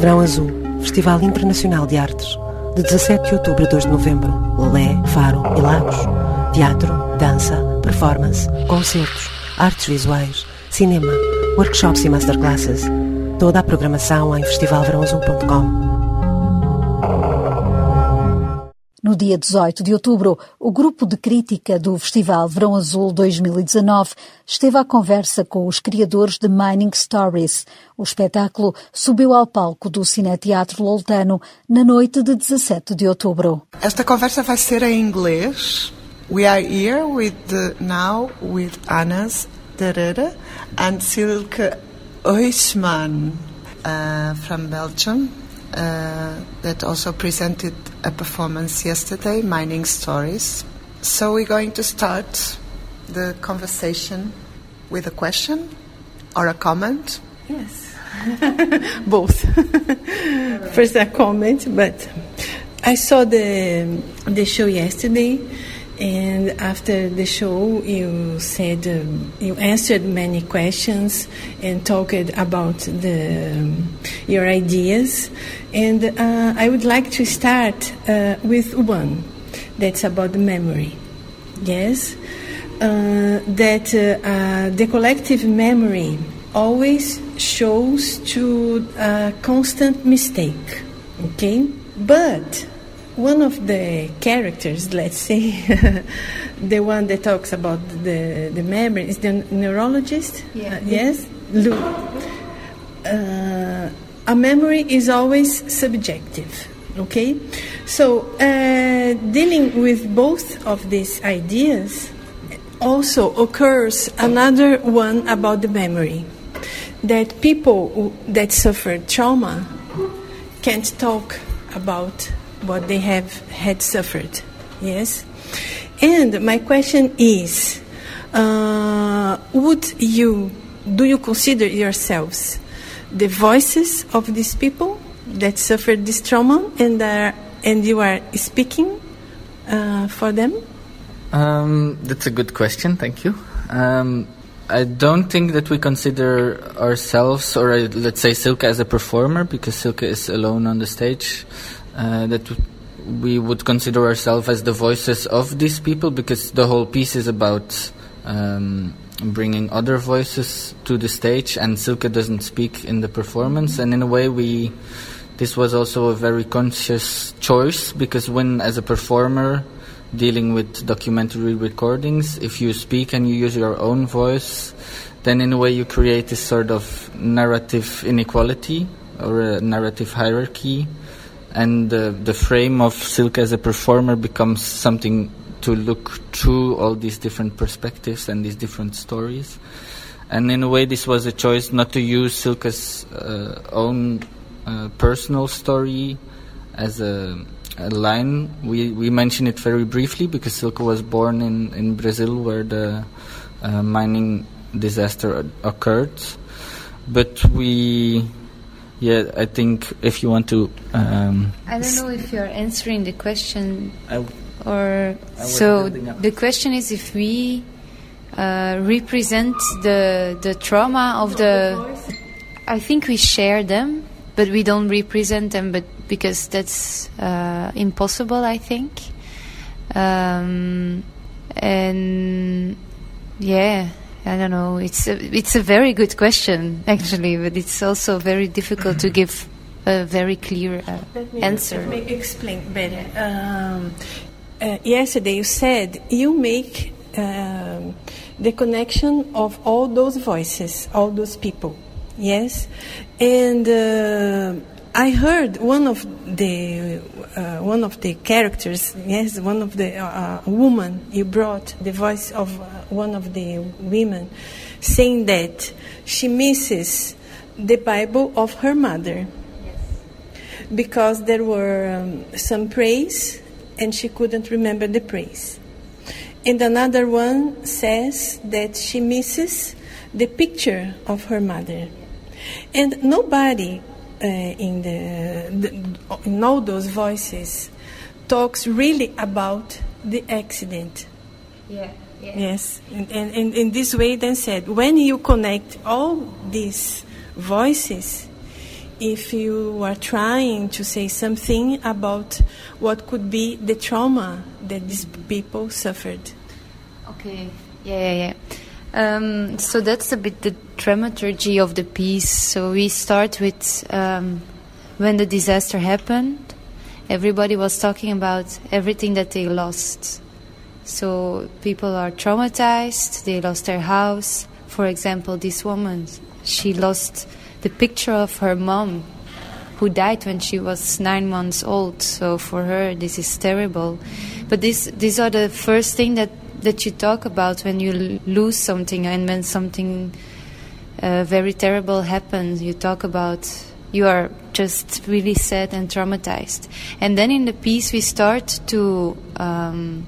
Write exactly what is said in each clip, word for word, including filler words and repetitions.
Verão Azul, Festival Internacional de Artes, de dezassete de outubro a dois de novembro. Lolé, Faro e Lagos. Teatro, dança, performance, concertos, artes visuais, cinema, workshops e masterclasses. Toda a programação em festival verão azul ponto com. No dia dezoito de outubro, o grupo de crítica do Festival Verão Azul dois mil e dezanove esteve à conversa com os criadores de Mining Stories. O espetáculo subiu ao palco do Cineteatro Loltano na noite de dezassete de outubro. Esta conversa vai ser em inglês. We are here with the, now with Anas Derrida and Silke Huisman uh, from Belgium. Uh, that also presented a performance yesterday, Mining Stories. So we're going to start the conversation with a question or a comment. Yes, both. First a comment, but I saw the the show yesterday, and after the show you said um, you answered many questions and talked about the um, your ideas, and uh, I would like to start uh, with one that's about the memory. Yes, uh, that uh, uh, the collective memory always shows to a constant mistake. Okay, but one of the characters, let's say, the one that talks about the, the memory, is the neurologist. Yeah. Uh, yes, Lou. Uh, a memory is always subjective. Okay, so uh, dealing with both of these ideas also occurs another one about the memory, that people that suffer trauma can't talk about what they have had suffered. Yes, and my question is, uh, would you do you consider yourselves the voices of these people that suffered this trauma, and are and you are speaking uh, for them? Um, that's a good question. Thank you. Um, I don't think that we consider ourselves, or uh, let's say Silke, as a performer, because Silke is alone on the stage. Uh, that we would consider ourselves as the voices of these people, because the whole piece is about um, bringing other voices to the stage, and Silke doesn't speak in the performance. And in a way, we this was also a very conscious choice, because when, as a performer dealing with documentary recordings, if you speak and you use your own voice, then in a way you create this sort of narrative inequality or a narrative hierarchy. And uh, the frame of Silke as a performer becomes something to look through all these different perspectives and these different stories. And in a way, this was a choice not to use Silke's uh, own uh, personal story as a, a line. We we mention it very briefly because Silke was born in, in Brazil, where the uh, mining disaster occurred. But we... Yeah, I think if you want to... Um, I don't know if you're answering the question, I, or... I So the question is if we uh, represent the the trauma of the... I think we share them, but we don't represent them, but because that's uh, impossible, I think. Um, and yeah... I don't know. It's a, it's a very good question, actually, but it's also very difficult to give a very clear uh, let me, answer. Let me explain better. Um, uh, yesterday you said you make um, the connection of all those voices, all those people, yes? And uh, I heard one of the uh, one of the characters, yes, one of the uh, woman you brought the voice of uh, one of the women, saying that she misses the Bible of her mother, yes, because there were um, some praise and she couldn't remember the praise. And another one says that she misses the picture of her mother, and nobody. Uh, in the, the in all those voices talks really about the accident. Yeah, yeah. Yes, and, and, and in this way then said, when you connect all these voices, if you are trying to say something about what could be the trauma that these people suffered. Okay, yeah, yeah, yeah. Um, so that's a bit the dramaturgy of the piece. So we start with um, when the disaster happened, everybody was talking about everything that they lost. So people are traumatized, they lost their house. For example, this woman, she lost the picture of her mom who died when she was nine months old. So for her, this is terrible. But this, these are the first thing that that you talk about when you l- lose something and when something uh, very terrible happens. You talk about, you are just really sad and traumatized. And then in the piece we start to um,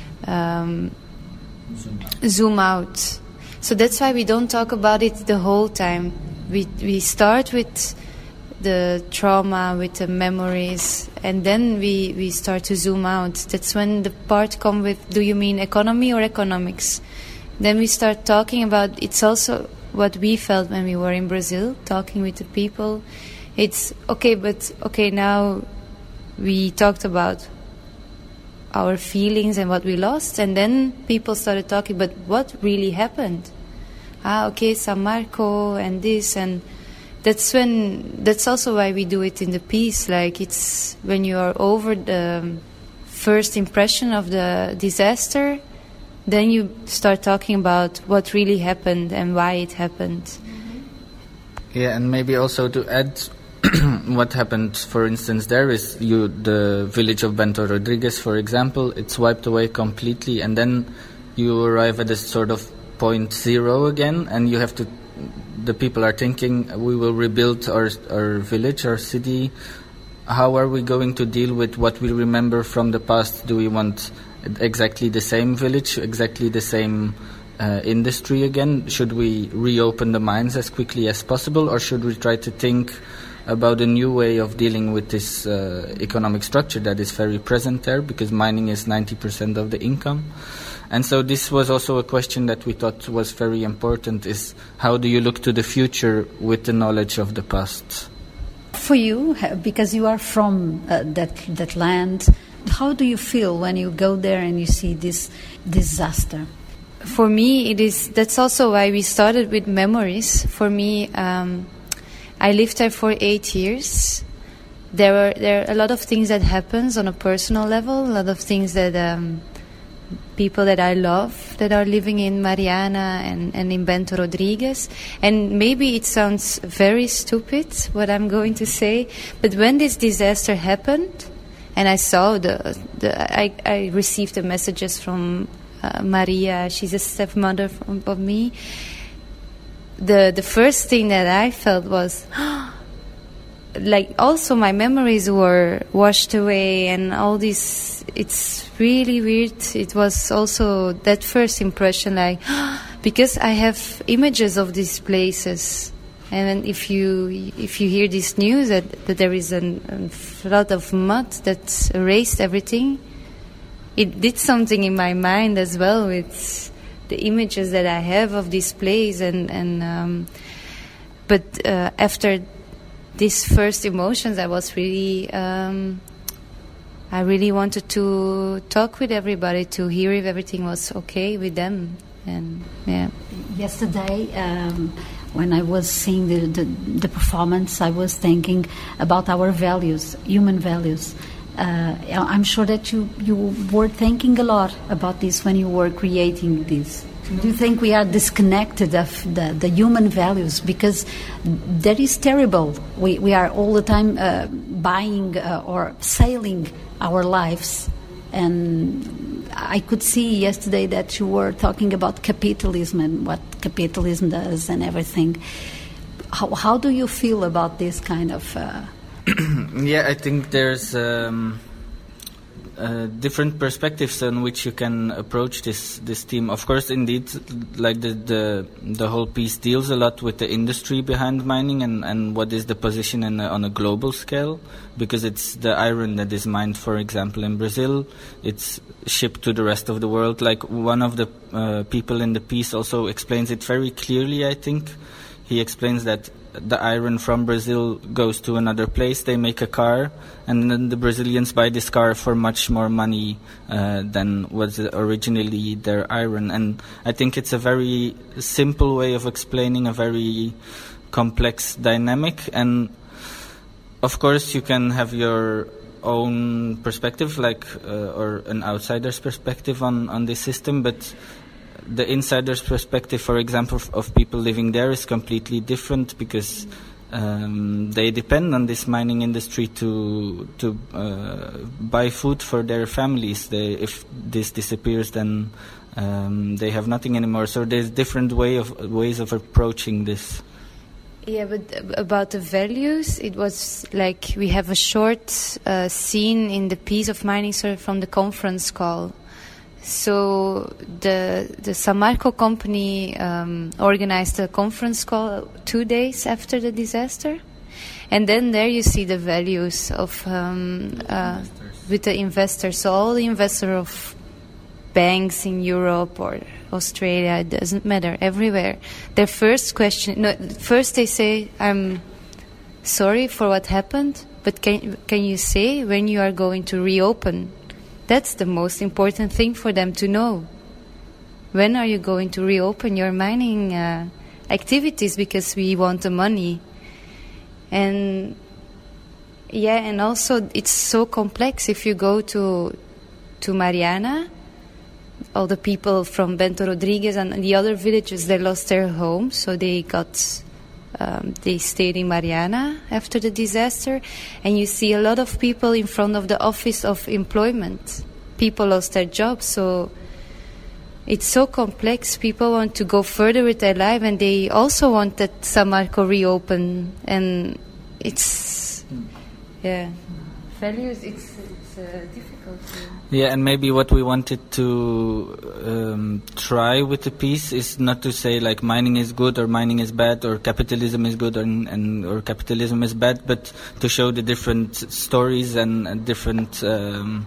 um, zoom. zoom out. So that's why we don't talk about it the whole time. We we start with the trauma, with the memories, and then we, we start to zoom out. That's when the part come with, do you mean economy or economics? Then we start talking about, it's also what we felt when we were in Brazil, talking with the people. It's, okay, but, okay, now we talked about our feelings and what we lost, and then people started talking, but what really happened? Ah, okay, San Marco and this, and that's when, that's also why we do it in the piece. Like, it's when you are over the first impression of the disaster, then you start talking about what really happened and why it happened. Mm-hmm. Yeah, and maybe also to add what happened, for instance, there is you the village of Bento Rodrigues, for example, it's wiped away completely, and then you arrive at a sort of point zero again, and you have to, the people are thinking, we will rebuild our our village, our city. How are we going to deal with what we remember from the past? Do we want exactly the same village, exactly the same uh, industry again? Should we reopen the mines as quickly as possible, or should we try to think about a new way of dealing with this uh, economic structure that is very present there, because mining is ninety percent of the income? And so this was also a question that we thought was very important, is how do you look to the future with the knowledge of the past? For you, because you are from uh, that that land, how do you feel when you go there and you see this disaster? For me, it is, that's also why we started with memories. For me, um, I lived there for eight years. There were there are a lot of things that happens on a personal level, a lot of things that um, people that I love that are living in Mariana and, and in Bento Rodrigues. And maybe it sounds very stupid what I'm going to say, but when this disaster happened and I saw the, the I, I received the messages from uh, Maria, she's a stepmother from, of me, the the first thing that I felt was like, also my memories were washed away and all this. It's really weird. It was also that first impression, like, because I have images of these places, and if you if you hear this news that, that there is an, a flood of mud that erased everything, it did something in my mind as well with the images that I have of this place, and and um, but uh, after these first emotions, I was really. Um, I really wanted to talk with everybody to hear if everything was okay with them, and yeah. Yesterday, um, when I was seeing the, the the performance, I was thinking about our values, human values. Uh, I'm sure that you you were thinking a lot about this when you were creating this. Do you think we are disconnected of the, the human values? Because that is terrible. We we are all the time uh, buying uh, or selling our lives. And I could see yesterday that you were talking about capitalism and what capitalism does and everything. How, how do you feel about this kind of... Uh... Yeah, I think there's... Um Uh, different perspectives on which you can approach this this theme. Of course, indeed, like the the, the whole piece deals a lot with the industry behind mining and, and what is the position in a, on a global scale, because it's the iron that is mined, for example, in Brazil. It's shipped to the rest of the world. Like one of the uh, people in the piece also explains it very clearly, I think. he explains that the iron from Brazil goes to another place, they make a car, and then the Brazilians buy this car for much more money uh, than was originally their iron. And I think it's a very simple way of explaining a very complex dynamic. And of course you can have your own perspective, like uh, or an outsider's perspective on, on this system, but the insider's perspective, for example, of, of people living there is completely different, because um, they depend on this mining industry to to uh, buy food for their families. They, if this disappears, then um, they have nothing anymore. So there's different way of ways of approaching this. Yeah, but about the values, it was like we have a short uh, scene in the piece of Mining Story from the conference call. So the the Samarco company um, organized a conference call two days after the disaster, and then there you see the values of um, uh, with the investors. So all the investors of banks in Europe or Australia, it doesn't matter, everywhere. Their first question, no, first they say, "I'm sorry for what happened, but can can you say when you are going to reopen?" That's the most important thing for them to know. When are you going to reopen your mining uh, activities? Because we want the money. And yeah, and also it's so complex. If you go to to Mariana, all the people from Bento Rodrigues and the other villages, they lost their homes, so they got um, they stayed in Mariana after the disaster, and you see a lot of people in front of the Office of Employment. People lost their jobs, so it's so complex. People want to go further with their life, and they also want that Samarco reopen, and it's yeah values. It's it's uh, difficult. To Yeah, and maybe what we wanted to um, try with the piece is not to say like mining is good or mining is bad or capitalism is good or, and or capitalism is bad, but to show the different stories and, and different um,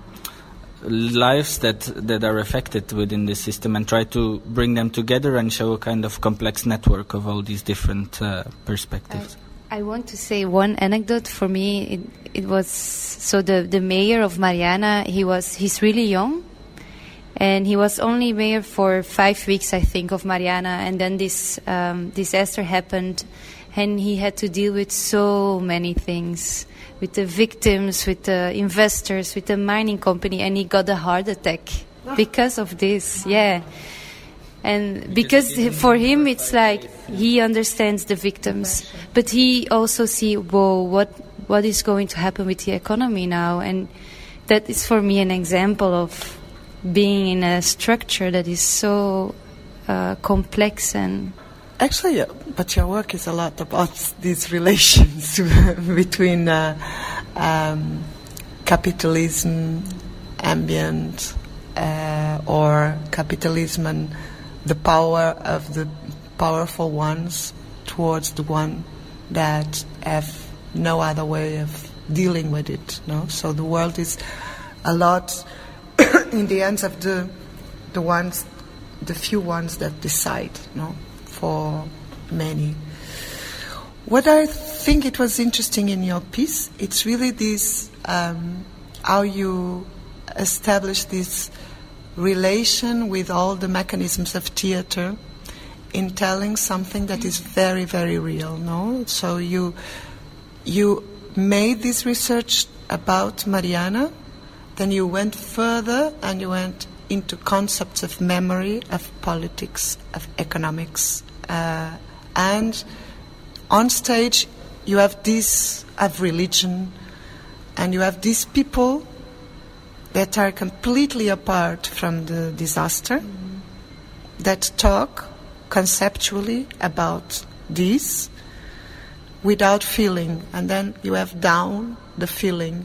lives that that are affected within this system, and try to bring them together and show a kind of complex network of all these different uh, perspectives. I, I want to say one anecdote. For me, it, it was so the the mayor of Mariana. He was he's really young, and he was only mayor for five weeks, I think, of Mariana. And then this um, disaster happened, and he had to deal with so many things, with the victims, with the investors, with the mining company, and he got a heart attack because of this. Yeah. And because for him it's like he understands the victims, but he also see, whoa, what what is going to happen with the economy now? And that is for me an example of being in a structure that is so uh, complex. And actually, yeah, but your work is a lot about these relations between uh, um, capitalism, ambient, uh, or capitalism and the power of the powerful ones towards the one that have no other way of dealing with it. No, so the world is a lot in the hands of the the ones, the few ones that decide. No, for many. What I think it was interesting in your piece, it's really this um, how you establish this relation with all the mechanisms of theater in telling something that is very, very real, no? So you you made this research about Mariana, then you went further and you went into concepts of memory, of politics, of economics, uh, and on stage you have this of religion, and you have these people that are completely apart from the disaster, mm-hmm. that talk conceptually about this without feeling, and then you have down the feeling.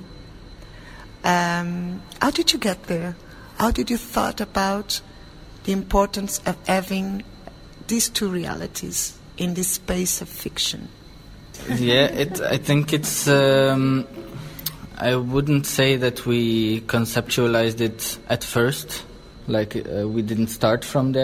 Um, how did you get there? How did you thought about the importance of having these two realities in this space of fiction? Yeah, it, I think it's... Um I wouldn't say that we conceptualized it at first, like uh, we didn't start from there.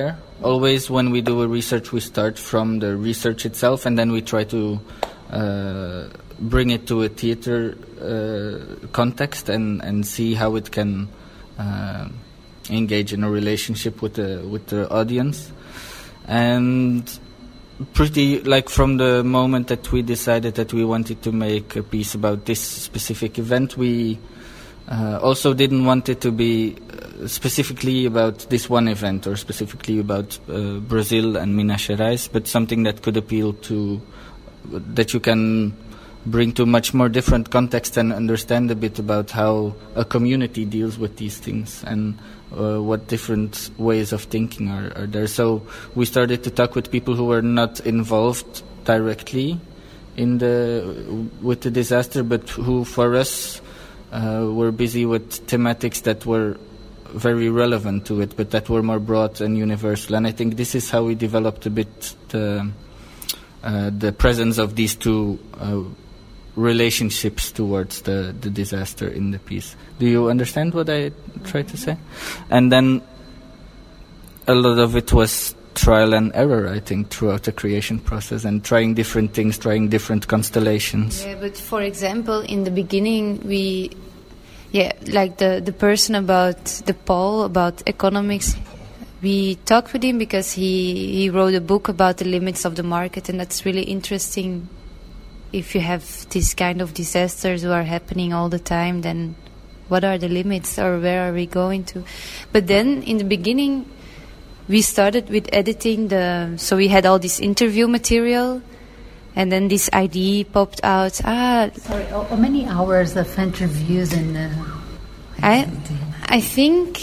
always when we do a research, we start from the research itself, and then we try to uh, bring it to a theater uh, context and, and see how it can uh, engage in a relationship with the with the audience. And pretty like from the moment that we decided that we wanted to make a piece about this specific event, we uh, also didn't want it to be uh, specifically about this one event or specifically about uh, Brazil and Minas Gerais, but something that could appeal to, that you can bring to much more different context and understand a bit about how a community deals with these things and uh, what different ways of thinking are, are there. So we started to talk with people who were not involved directly in the with the disaster, but who for us uh, were busy with thematics that were very relevant to it, but that were more broad and universal. And I think this is how we developed a bit the uh, the presence of these two uh, relationships towards the, the disaster in the piece. Do you understand what I tried to say? And then a lot of it was trial and error, I think, throughout the creation process, and trying different things, trying different constellations. Yeah, but for example, in the beginning, we, yeah, like the, the person about the Paul, about economics, we talked with him because he, he wrote a book about the limits of the market, and that's really interesting. If you have these kind of disasters who are happening all the time, then what are the limits, or where are we going to? But then in the beginning, we started with editing the, so we had all this interview material, and then this idea popped out. Ah, sorry, how many hours of interviews and? Uh, I, I think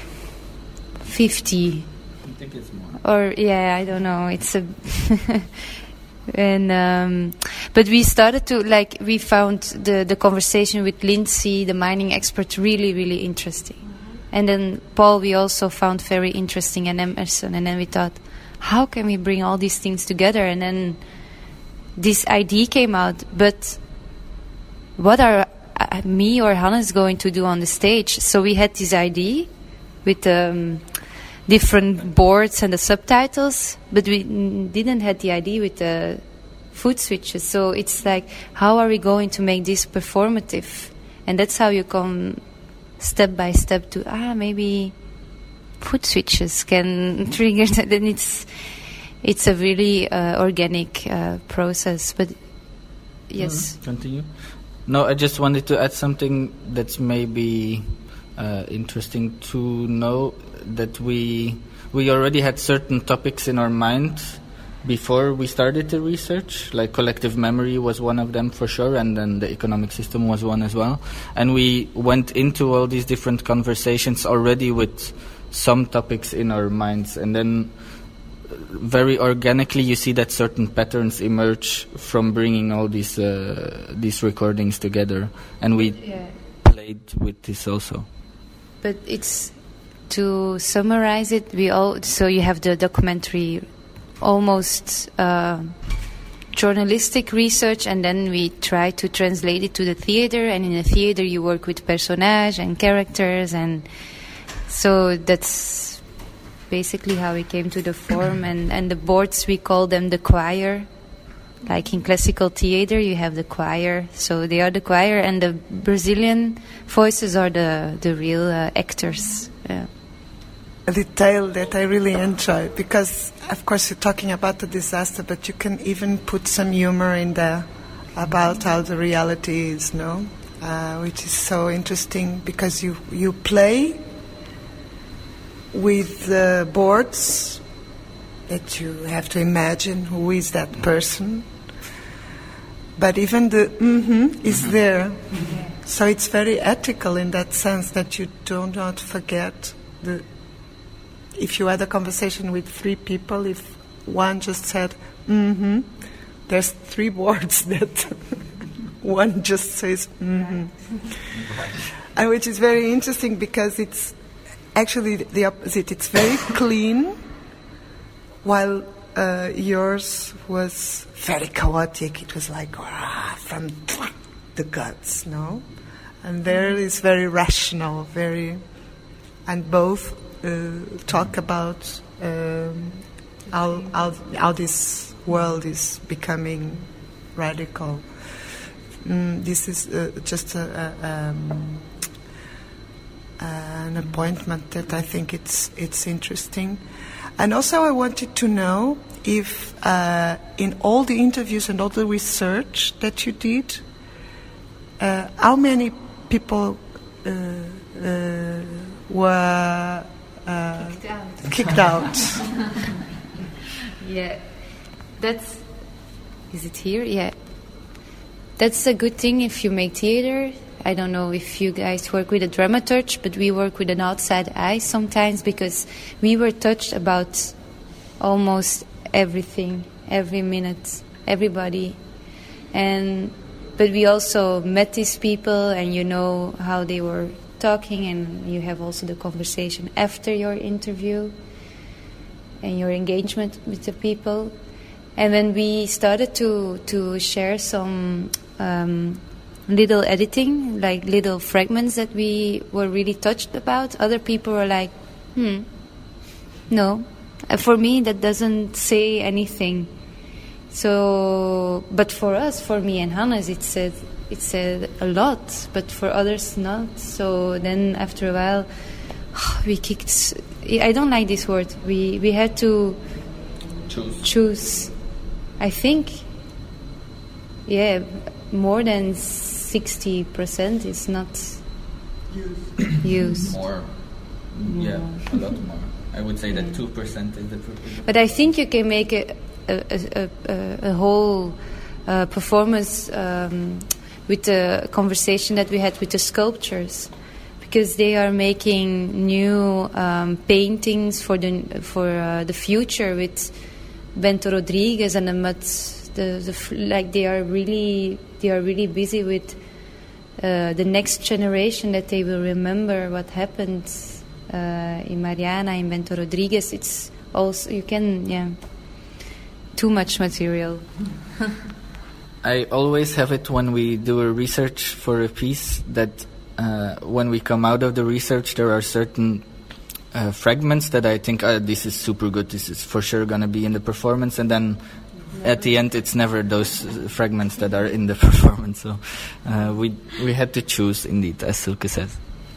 fifty. I think it's more. Or yeah, I don't know. It's a. And um, but we started to like we found the the conversation with Lindsay, the mining expert, really really interesting. And then Paul we also found very interesting, and Emerson. And then we thought, how can we bring all these things together? And then this idea came out. But what are uh, me or Hannes going to do on the stage? So we had this idea with um, different boards and the subtitles, but we n- didn't have the idea with the food switches. So it's like, how are we going to make this performative? And that's how you come step by step to, ah, maybe food switches can trigger that. Then it's it's a really uh, organic uh, process. But yes. Mm-hmm. Continue. No, I just wanted to add something that's maybe uh, interesting to know. That we we already had certain topics in our mind before we started the research, like collective memory was one of them for sure, and then the economic system was one as well. And we went into all these different conversations already with some topics in our minds, and then very organically you see that certain patterns emerge from bringing all these uh, these recordings together, and we yeah. played with this also. But it's to summarize it, we all so you have the documentary, almost uh, journalistic research, and then we try to translate it to the theater. And in the theater, you work with personages and characters, and so that's basically how we came to the form. And and the boards, we call them the choir. Like in classical theater, you have the choir, so they are the choir, and the Brazilian voices are the the real uh, actors. Yeah. A detail that I really enjoy, because of course you're talking about the disaster, but you can even put some humor in there about how the reality is, no? Uh, which is so interesting, because you, you play with the boards that you have to imagine who is that person, but even the mm-hmm is there. Mm-hmm. So it's very ethical in that sense, that you do not forget the. If you had a conversation with three people, if one just said, mm-hmm, there's three words that one just says, mm-hmm. And which is very interesting, because it's actually the opposite. It's very clean, while uh, yours was very chaotic. It was like, ah, from the guts, no? And there is very rational, very... and both uh, talk about um, how, how how this world is becoming radical. Mm, this is uh, just a, a, um, an appointment that I think it's it's interesting. And also I wanted to know if uh, in all the interviews and all the research that you did, uh, how many people uh, uh, were uh, kicked out. Kicked out. Yeah, that's... Is it here? Yeah. That's a good thing if you make theater. I don't know if you guys work with a dramaturge, but we work with an outside eye sometimes, because we were touched about almost everything, every minute, everybody. And but we also met these people, and you know how they were talking, and you have also the conversation after your interview and your engagement with the people. And when we started to, to share some um, little editing, like little fragments that we were really touched about, other people were like, hmm, no. Uh, for me, that doesn't say anything. So, but for us, for me and Hannes, it said, it said a lot, but for others not. So then after a while, we kicked... I don't like this word. We, we had to choose. choose. I think, yeah, more than sixty percent is not used. More. Yeah, a lot more. I would say that two percent is the... But I think you can make a, a, a, a, a whole uh, performance um, with the conversation that we had with the sculptures, because they are making new um, paintings for the, for, uh, the future with... Bento Rodrigues and the Mats, the, the like they are really they are really busy with uh, the next generation, that they will remember what happened uh, in Mariana, in Bento Rodrigues. It's also, you can, yeah, too much material. I always have it when we do a research for a piece that uh, when we come out of the research, there are certain Uh, fragments that I think uh, this is super good, this is for sure going to be in the performance, and then never. At the end it's never those uh, fragments that are in the performance. So uh, we we had to choose, indeed, as Silke says.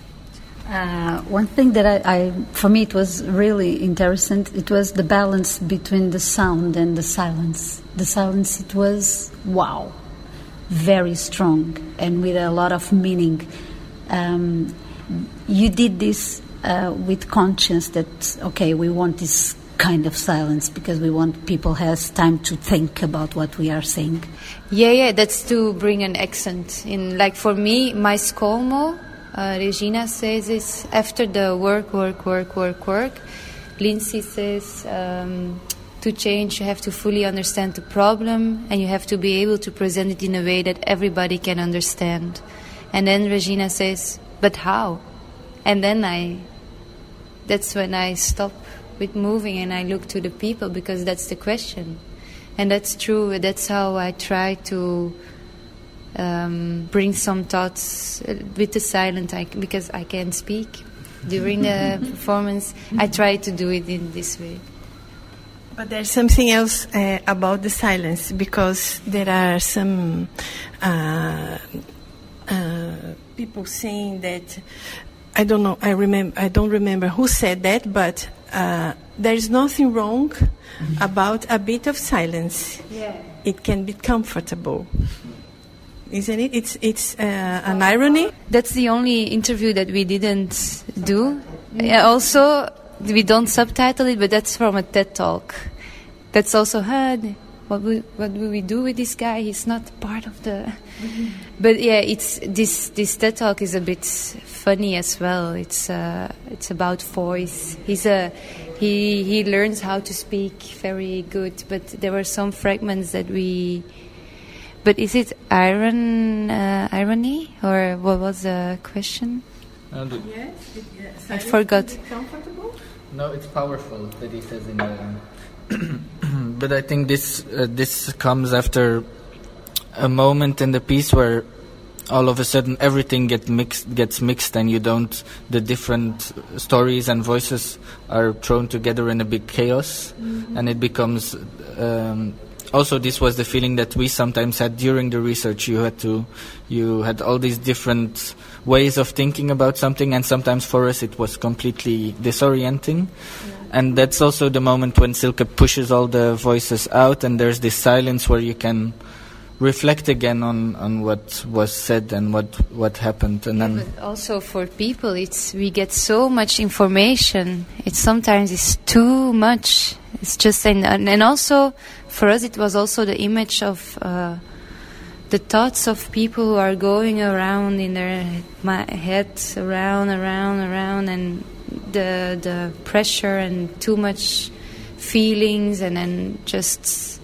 Uh, one thing that I, I, for me it was really interesting, it was the balance between the sound and the silence. The silence, it was, wow, very strong and with a lot of meaning. Um, you did this Uh, with conscience that, okay, we want this kind of silence because we want people has time to think about what we are saying. Yeah, yeah, that's to bring an accent in. Like for me, mais calmo, uh, Regina says is after the work, work, work, work, work. Lindsay says um, to change, you have to fully understand the problem and you have to be able to present it in a way that everybody can understand. And then Regina says, but how? And then I... That's when I stop with moving and I look to the people, because that's the question. And that's true. That's how I try to um, bring some thoughts with the silent, I, because I can't speak during the performance. I try to do it in this way. But there's something else uh, about the silence, because there are some uh, uh, people saying that... I don't know. I remember. I don't remember who said that, but uh, there is nothing wrong about a bit of silence. Yeah. It can be comfortable, isn't it? It's it's uh, an irony. That's the only interview that we didn't do. Yeah, also, we don't subtitle it, but that's from a TED Talk. That's also hard. What will, what will we do with this guy? He's not part of the... Mm-hmm. But yeah, it's this this TED Talk is a bit funny as well. It's uh, it's about voice. He's a he he learns how to speak very good. But there were some fragments that we... But is it iron uh, irony, or what was the question? Uh, the Yes, it, yes. I forgot. Comfortable? No, it's powerful that he says in the... But I think this uh, this comes after a moment in the piece where all of a sudden everything get mixed, gets mixed, and you don't. The different stories and voices are thrown together in a big chaos, mm-hmm. and it becomes. Um, also, this was the feeling that we sometimes had during the research. You had to, you had all these different ways of thinking about something, and sometimes for us it was completely disorienting. Yeah. And that's also the moment when Silke pushes all the voices out, and there's this silence where you can reflect again on, on what was said and what what happened. And yeah, then but also for people, it's we get so much information. It's sometimes it's too much. It's just and and also for us it was also the image of uh, the thoughts of people who are going around in their heads, around, around, around, and the the pressure and too much feelings, and then just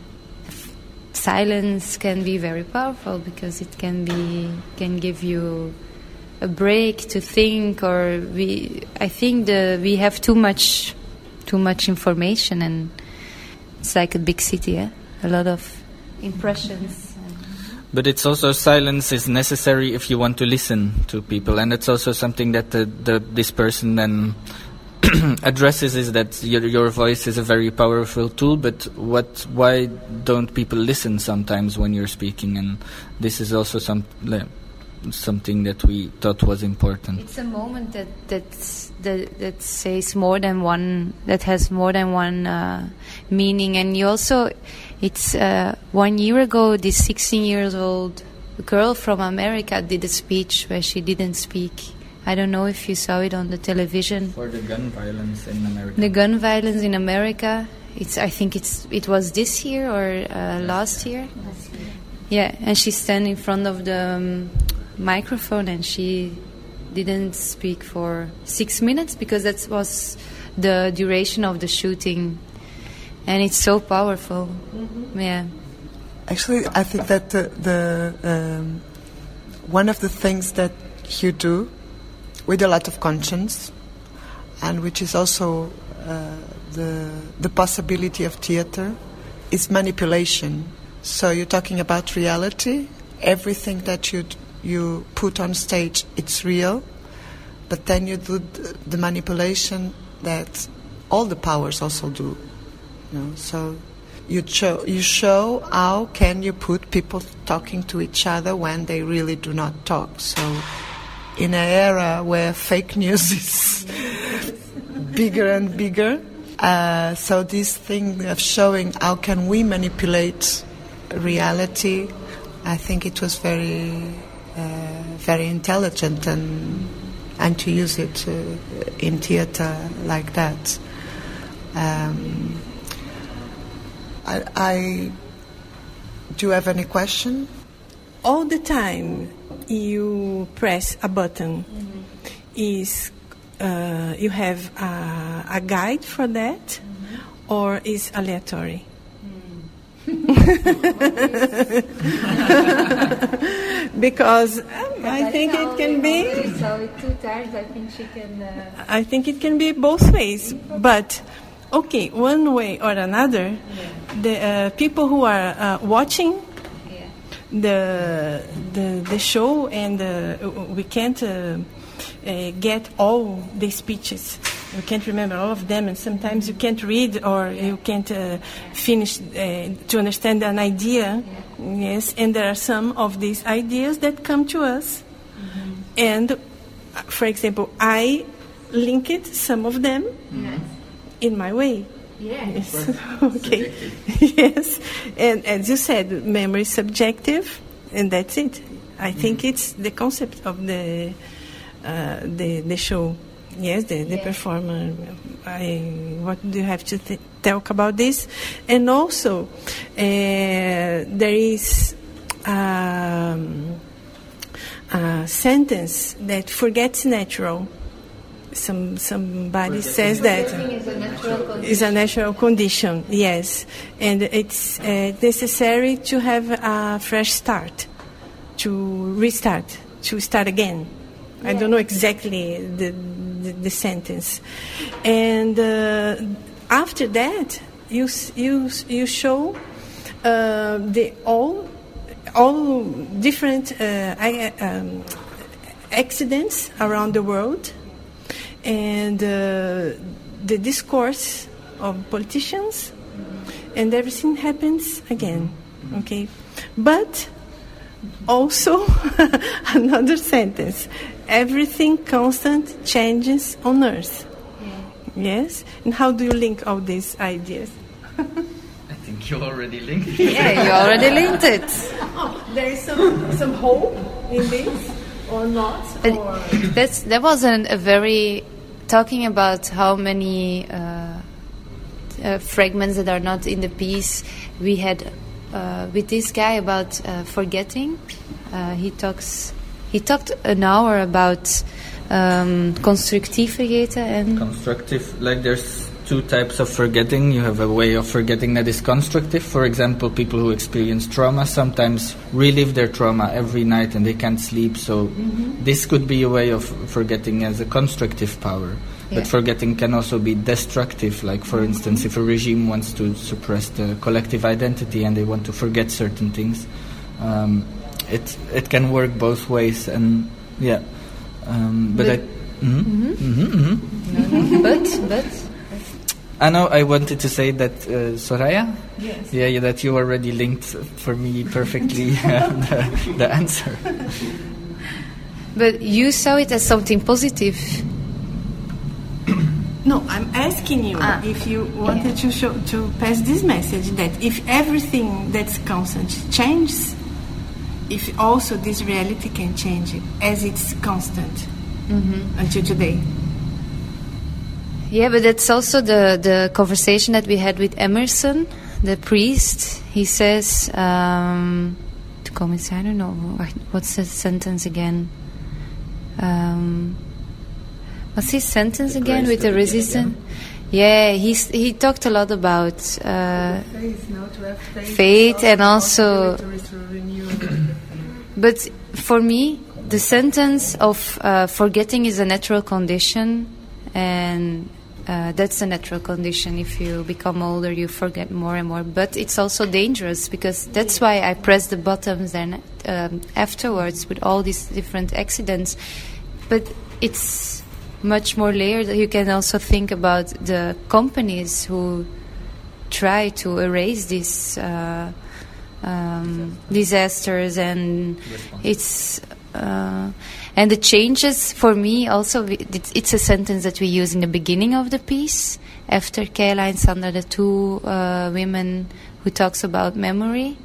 silence can be very powerful because it can be can give you a break to think. Or we I think the we have too much too much information, and it's like a big city, eh? A lot of impressions. But it's also silence is necessary if you want to listen to people, and it's also something that the, the this person then addresses, is that your your voice is a very powerful tool. But what? Why don't people listen sometimes when you're speaking? And this is also some like, something that we thought was important. It's a moment that that's, that that says more than one, that has more than one uh, meaning, and you also. It's uh, one year ago, this sixteen years old girl from America did a speech where she didn't speak. I don't know if you saw it on the television. For the gun violence in America. The gun violence in America. It's. I think it's. It was this year or uh, last year. Last year. Yeah, and she stand in front of the um, microphone and she didn't speak for six minutes because that was the duration of the shooting. And it's so powerful. Mm-hmm. Yeah. Actually, I think that the, the um, one of the things that you do with a lot of conscience, and which is also uh, the the possibility of theater, is manipulation. So you're talking about reality. Everything that you you put on stage, it's real, but then you do the manipulation that all the powers also do. You know, so you show you show how can you put people talking to each other when they really do not talk. So in an era where fake news is bigger and bigger, uh, so this thing of showing how can we manipulate reality, I think it was very uh, very intelligent, and and to use it uh, in theater like that. Um, I, I do you have any question? All the time you press a button, mm-hmm. is uh, you have a, a guide for that, mm-hmm. or is aleatory? Mm. Because um, I think it can be. So two times, I think she can. Uh, I think it can be both ways, but. Okay, one way or another, yeah. the uh, people who are uh, watching yeah. the, the the show, and uh, we can't uh, uh, get all the speeches. We can't remember all of them, and sometimes you can't read or yeah. you can't uh, finish uh, to understand an idea. Yeah. Yes, and there are some of these ideas that come to us, mm-hmm. and, uh, for example, I linked some of them. Yes. In my way. Yes. Okay. Yes. And as you said, memory is subjective, and that's it. I mm-hmm. think it's the concept of the uh, the the show. Yes, the, the yeah. performer. I, what do you have to th- talk about this? And also, uh, there is um, a sentence that forgets natural. Some somebody says that is a natural condition. Is a natural condition. Yes, and it's uh, necessary to have a fresh start, to restart, to start again. Yeah. I don't know exactly the the, the sentence, and uh, after that you you you show uh, the all all different uh, I, um, accidents around the world, and uh, the discourse of politicians, and everything happens again. Okay, but also another sentence: everything constant changes on Earth. Yes, and how do you link all these ideas? I think you already linked it. Yeah, you already linked it. Oh, there is some some hope in this, or not? Or That's that was an, a very talking about how many uh, uh, fragments that are not in the piece. We had uh, with this guy about uh, forgetting. Uh, he talks. He talked an hour about um, constructief vergeten and Constructive, like there's two types of forgetting. You have a way of forgetting that is constructive. For example, people who experience trauma sometimes relive their trauma every night and they can't sleep. So mm-hmm. this could be a way of forgetting as a constructive power. Yeah. But forgetting can also be destructive. Like, for mm-hmm. instance, if a regime wants to suppress the collective identity and they want to forget certain things, um, it it can work both ways. And yeah, um, but, but I. Mm-hmm, mm-hmm, mm-hmm. No, no, but but. I know I wanted to say that, uh, Soraya? Yes. Yeah, yeah, that you already linked for me perfectly uh, the, the answer. But you saw it as something positive. No, I'm asking you Ah. if you wanted to show, to pass this message that if everything that's constant changes, if also this reality can change as it's constant mm-hmm. until today. Yeah, but that's also the, the conversation that we had with Emerson, the priest. He says, um, to comment, I don't know, what's the sentence again? Um, what's his sentence the again with the resistance? Yeah, he's, he talked a lot about uh, faith, no, to have faith, faith and also... To renew. But for me, the sentence of uh, forgetting is a natural condition, and uh, that's a natural condition. If you become older, you forget more and more. But it's also dangerous, because that's why I press the buttons then um, afterwards with all these different accidents. But it's much more layered. You can also think about the companies who try to erase this uh, um, disasters, and it's uh, and the changes. For me, also, it's, it's a sentence that we use in the beginning of the piece after Kayla and Sandra, the two uh, women who talks about memory.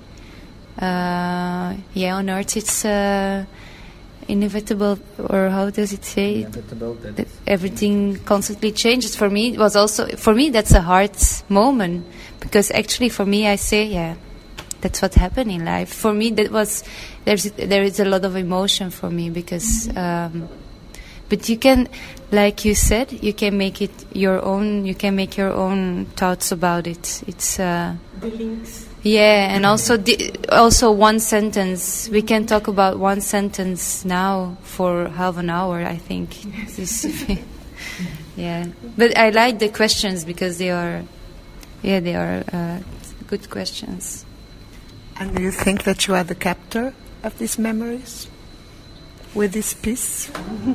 Uh, yeah, on Earth, it's uh, inevitable, or how does it say? Inevitable that that everything constantly changes. For me, it was also for me that's a hard moment, because actually for me, I say, yeah, that's what happened in life. For me, that was there's there is a lot of emotion for me, because um, but you can, like you said, you can make it your own. You can make your own thoughts about it. It's uh, The links. yeah, and also the, also one sentence. We can talk about one sentence now for half an hour, I think. This, yeah, but I like the questions, because they are, yeah, they are uh, good questions. And do you think that you are the captor of these memories with this piece?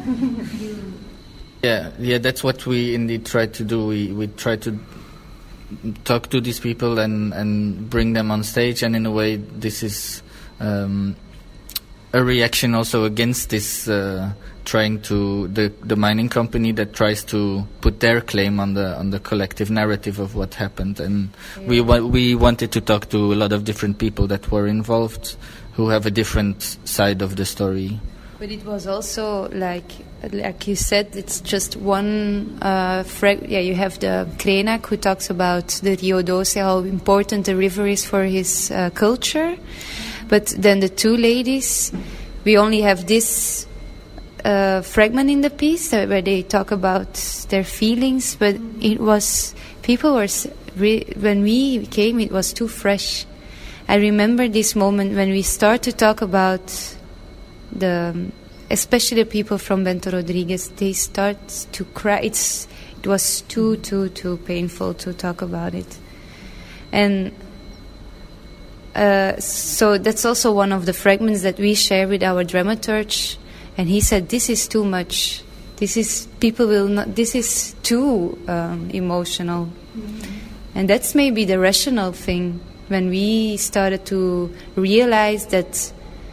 Yeah, yeah, that's what we indeed try to do. We we try to talk to these people and, and bring them on stage, and in a way this is um, a reaction also against this uh, trying to the the mining company that tries to put their claim on the on the collective narrative of what happened. And yeah. we wa- we wanted to talk to a lot of different people that were involved, who have a different side of the story. But it was also like, like you said, it's just one. Uh, frag- yeah, you have the Krenak, who talks about the Rio Doce, how important the river is for his uh, culture. But then the two ladies, we only have this uh, fragment in the piece where they talk about their feelings. But it was people were re- when we came, it was too fresh. I remember this moment when we start to talk about. The, especially the people from Bento Rodrigues, they start to cry. It's, it was too, too, too painful to talk about it. And uh, so that's also one of the fragments that we share with our dramaturge, and he said this is too much. This is people will not. This is too um, emotional, mm-hmm. and that's maybe the rational thing when we started to realize that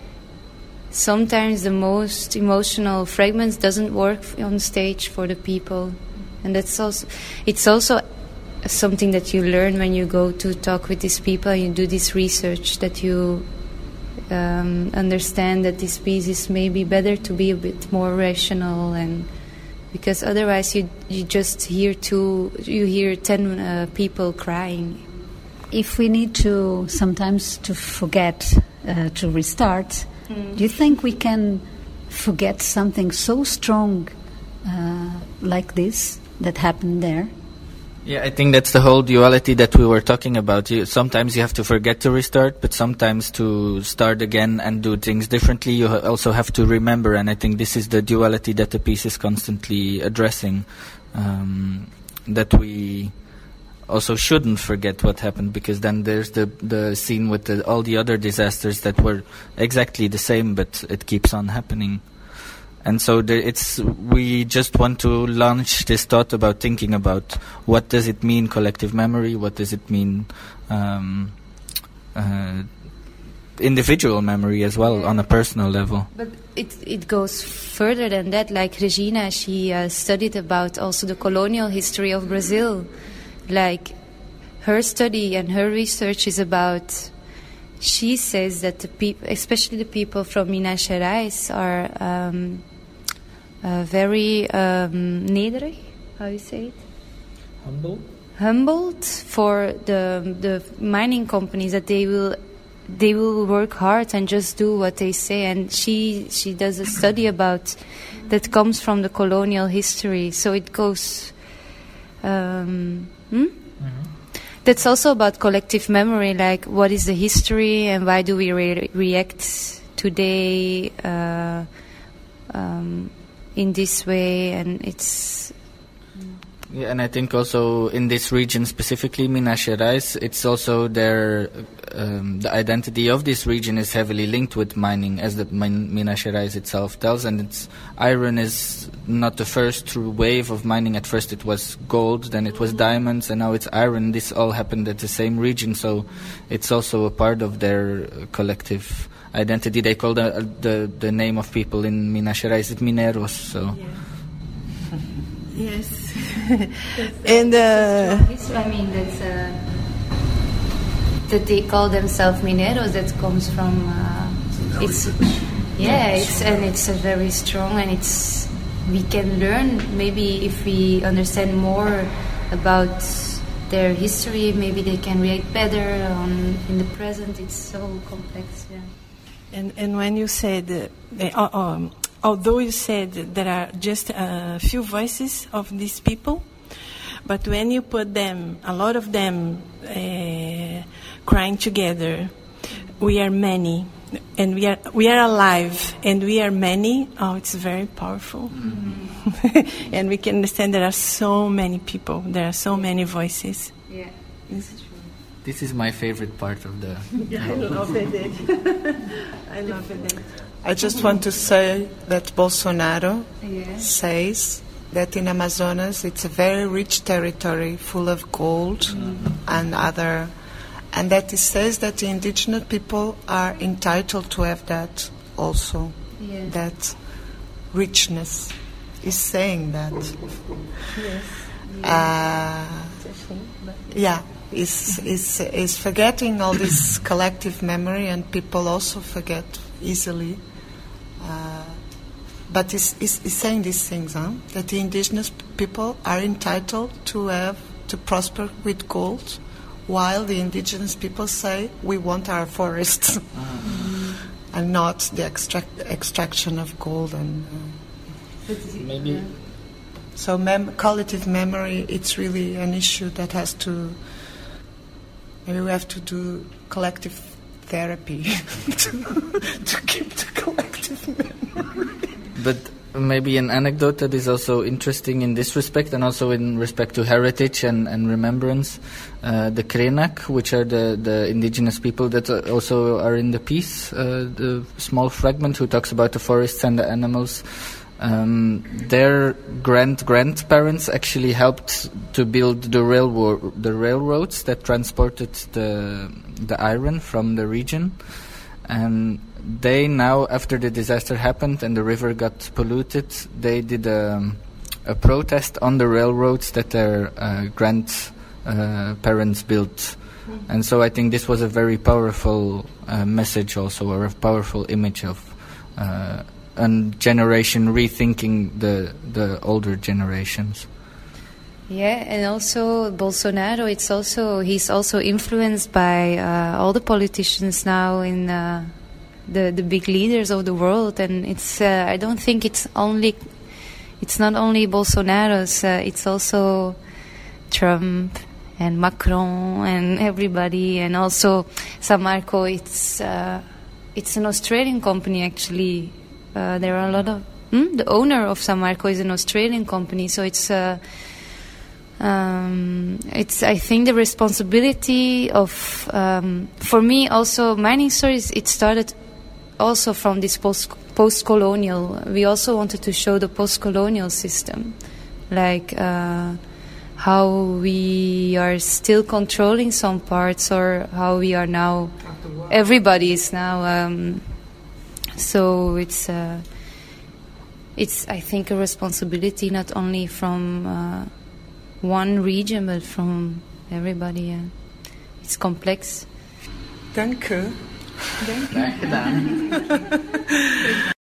sometimes the most emotional fragments doesn't work on stage for the people, and that's also it's also. something that you learn when you go to talk with these people and you do this research, that you um, understand that this piece is maybe better to be a bit more rational, and because otherwise you you just hear two you hear ten uh, people crying. If we need to sometimes to forget uh, to restart, mm. do you think we can forget something so strong uh, like this that happened there? Yeah, I think that's the whole duality that we were talking about. You, sometimes you have to forget to restart, but sometimes to start again and do things differently, you ha- also have to remember. And I think this is the duality that the piece is constantly addressing. Um, that we also shouldn't forget what happened, because then there's the the scene with the, all the other disasters that were exactly the same, but it keeps on happening. And so the, it's we just want to launch this thought about thinking about what does it mean collective memory, what does it mean um, uh, individual memory as well, on a personal level. But it it goes further than that. Like Regina, she uh, studied about also the colonial history of Brazil. Like her study and her research is about. She says that the people, especially the people from Minas Gerais, are um, uh, very um, nederig. How you say it? Humble. Humbled for the the mining companies, that they will they will work hard and just do what they say. And she she does a study about that comes from the colonial history. So it goes. Um, hmm? Mm-hmm. That's also about collective memory, like what is the history and why do we re- react today uh, um, in this way, and it's... Yeah, and I think also in this region specifically, Minas Gerais, it's also their um, the identity of this region is heavily linked with mining, as the min- Minas Gerais itself tells, and it's iron is not the first true wave of mining. At first it was gold, then it was diamonds, and now it's iron. This all happened at the same region, so it's also a part of their uh, collective identity. They call the the, the name of people in Minas Gerais Mineiros, so... Yeah. Yes. And uh, I mean that's uh, that they call themselves mineros. That comes from uh, it's yeah, it's and it's a very strong, and it's we can learn maybe if we understand more about their history. Maybe they can react better on in the present. It's so complex. Yeah. And and when you said uh, um. Although you said there are just a few voices of these people, but when you put them, a lot of them uh, crying together, we are many, and we are we are alive, and we are many. Oh, it's very powerful, mm-hmm. And we can understand there are so many people, there are so many voices. Yeah, this is true. This is my favorite part of the... Yeah, I love it. I love it. I just want to say that Bolsonaro yeah. says that in Amazonas it's a very rich territory full of gold mm-hmm. and other, and that he says that the indigenous people are entitled to have that also, yeah. that richness. He's saying that. Yes. Uh, yeah. Is is is forgetting all this collective memory, and people also forget easily. Uh, but he's, he's, he's saying these things, huh? That the indigenous people are entitled to have to prosper with gold, while the indigenous people say we want our forests mm-hmm. and not the extract, extraction of gold and. Uh, Maybe. So mem- collective memory, it's really an issue that has to. Maybe we have to do collective therapy to, to keep the collective memory. But maybe an anecdote that is also interesting in this respect, and also in respect to heritage and, and remembrance. Uh, the Krenak, which are the, the indigenous people that also are in the piece, uh, the small fragment who talks about the forests and the animals. Um, their grand-grandparents actually helped to build the railroad, the railroads that transported the the iron from the region. And they now, after the disaster happened and the river got polluted, they did a, a protest on the railroads that their uh, grandparents uh, built. Mm-hmm. And so I think this was a very powerful uh, message also, or a powerful image of uh, a generation rethinking the, the older generations. Yeah, and also Bolsonaro, it's also he's also influenced by uh, all the politicians now in uh, the the big leaders of the world, and it's uh, I don't think it's only it's not only Bolsonaro's, uh, it's also Trump and Macron and everybody, and also Samarco. It's uh, it's an Australian company actually. Uh, there are a lot of hmm? the owner of Samarco is an Australian company, so it's. Uh, Um, it's, I think, the responsibility of, um, for me also, Mining Stories, it started also from this post, post-colonial. We also wanted to show the post-colonial system, like uh, how we are still controlling some parts, or how we are now, everybody is now, um, so it's, uh, it's, I think, a responsibility not only from uh, one region, but from everybody. Uh, it's complex. Dank u. Graag gedaan.